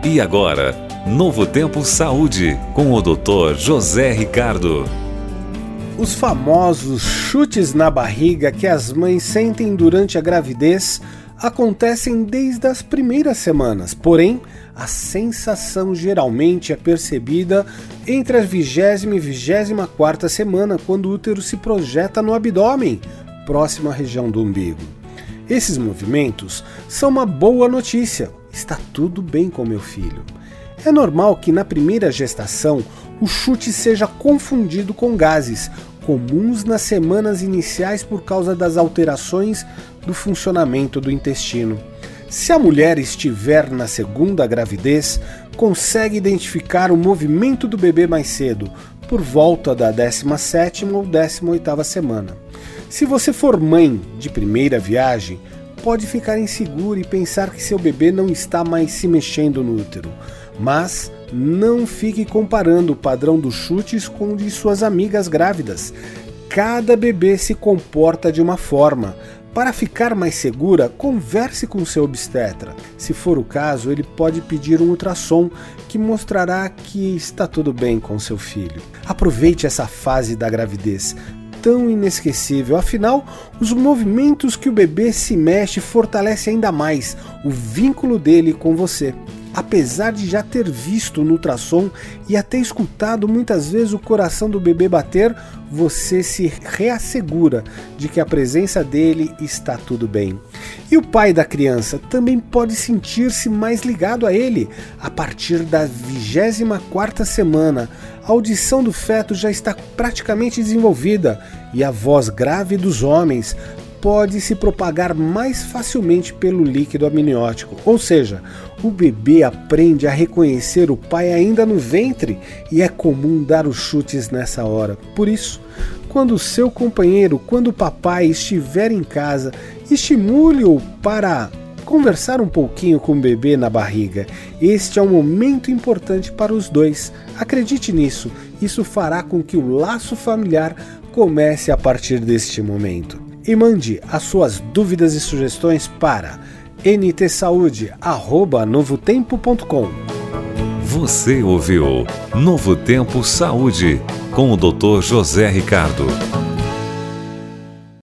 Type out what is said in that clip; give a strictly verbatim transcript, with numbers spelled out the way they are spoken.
E agora, Novo Tempo Saúde, com o doutor José Ricardo. Os famosos chutes na barriga que as mães sentem durante a gravidez acontecem desde as primeiras semanas, porém, a sensação geralmente é percebida entre a vigésima e vigésima quarta semana, quando o útero se projeta no abdômen, próximo à região do umbigo. Esses movimentos são uma boa notícia. Está tudo bem com meu filho. É normal que na primeira gestação o chute seja confundido com gases, comuns nas semanas iniciais por causa das alterações do funcionamento do intestino. Se a mulher estiver na segunda gravidez, consegue identificar o movimento do bebê mais cedo, por volta da décima sétima ou décima oitava semana. Se você for mãe de primeira viagem, pode ficar inseguro e pensar que seu bebê não está mais se mexendo no útero. Mas não fique comparando o padrão dos chutes com o de suas amigas grávidas. Cada bebê se comporta de uma forma. Para ficar mais segura, converse com seu obstetra. Se for o caso, ele pode pedir um ultrassom que mostrará que está tudo bem com seu filho. Aproveite essa fase da gravidez tão inesquecível, afinal, os movimentos que o bebê se mexe fortalecem ainda mais o vínculo dele com você. Apesar de já ter visto no ultrassom e até escutado muitas vezes o coração do bebê bater, você se reassegura de que a presença dele está tudo bem. E o pai da criança também pode sentir-se mais ligado a ele. A partir da vigésima quarta semana, a audição do feto já está praticamente desenvolvida e a voz grave dos homens pode se propagar mais facilmente pelo líquido amniótico, ou seja, o bebê aprende a reconhecer o pai ainda no ventre e é comum dar os chutes nessa hora. Por isso, quando o seu companheiro, quando o papai estiver em casa, estimule-o para conversar um pouquinho com o bebê na barriga. Este é um momento importante para os dois. Acredite nisso, isso fará com que o laço familiar comece a partir deste momento. E mande as suas dúvidas e sugestões para n t saúde arroba novo tempo ponto com. Você ouviu Novo Tempo Saúde, com o doutor José Ricardo.